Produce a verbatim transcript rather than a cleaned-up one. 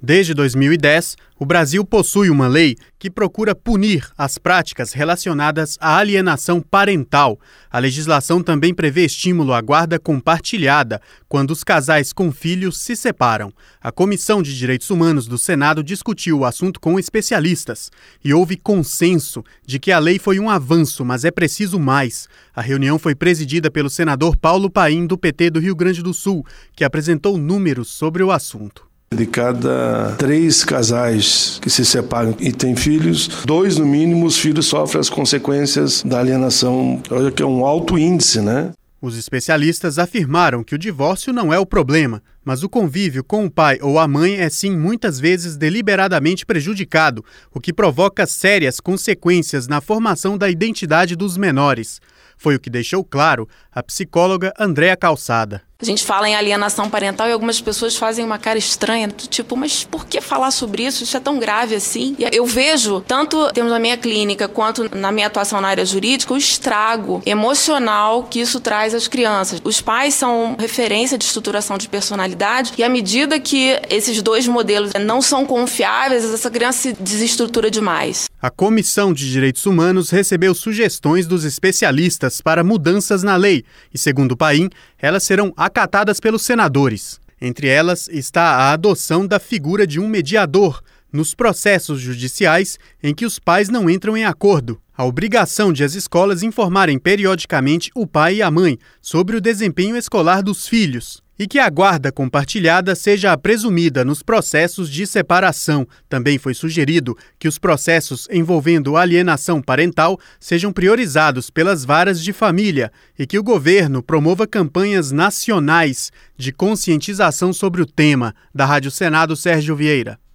Desde dois mil e dez, o Brasil possui uma lei que procura punir as práticas relacionadas à alienação parental. A legislação também prevê estímulo à guarda compartilhada quando os casais com filhos se separam. A Comissão de Direitos Humanos do Senado discutiu o assunto com especialistas e houve consenso de que a lei foi um avanço, mas é preciso mais. A reunião foi presidida pelo senador Paulo Paim, do P T do Rio Grande do Sul, que apresentou números sobre o assunto. De cada três casais que se separam e têm filhos, dois no mínimo, os filhos sofrem as consequências da alienação. Olha que é um alto índice, né? Os especialistas afirmaram que o divórcio não é o problema, mas o convívio com o pai ou a mãe é sim muitas vezes deliberadamente prejudicado, o que provoca sérias consequências na formação da identidade dos menores. Foi o que deixou claro a psicóloga Andréa Calçada. A gente fala em alienação parental e algumas pessoas fazem uma cara estranha, do tipo, mas por que falar sobre isso? Isso é tão grave assim? E eu vejo, tanto temos na minha clínica quanto na minha atuação na área jurídica, o estrago emocional que isso traz às crianças. Os pais são referência de estruturação de personalidade e à medida que esses dois modelos não são confiáveis, essa criança se desestrutura demais. A Comissão de Direitos Humanos recebeu sugestões dos especialistas para mudanças na lei e, segundo o Paim, elas serão acatadas pelos senadores. Entre elas está a adoção da figura de um mediador nos processos judiciais em que os pais não entram em acordo, a obrigação de as escolas informarem periodicamente o pai e a mãe sobre o desempenho escolar dos filhos e que a guarda compartilhada seja a presumida nos processos de separação. Também foi sugerido que os processos envolvendo alienação parental sejam priorizados pelas varas de família e que o governo promova campanhas nacionais de conscientização sobre o tema. Da Rádio Senado, Sérgio Vieira.